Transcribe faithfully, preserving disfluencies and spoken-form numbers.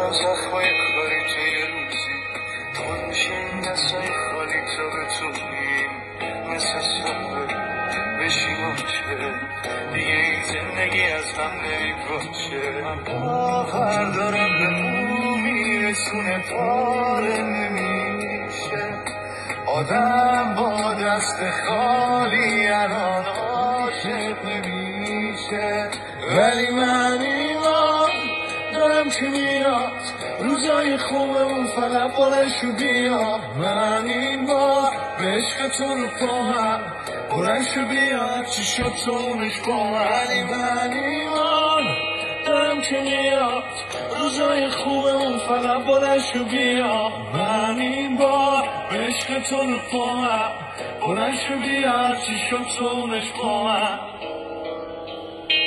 با زخمای کاری تو یه روزی خود میشه این دستای خالی تا بتونیم مثل صبح بشیم آنچه دیگه این زندگی از هم نمیپاچه. من باور دارم به اون میرسونه پاره نمیشه آدم با دست خالی الان عاشق نمیشه. ولی من ایمان دارم که میاد روزای خوبه اون فقط بلنشو بیا. من این بار به عشقتون رو پاهم بلنشو بیا چی شد تو اونش با من. من ایمان دارم که میاد روزای خوبه اون فقط بلنشو بیا. من این بار به عشقتون رو پاهم بلنشو بیا چی شد تو اونش با من.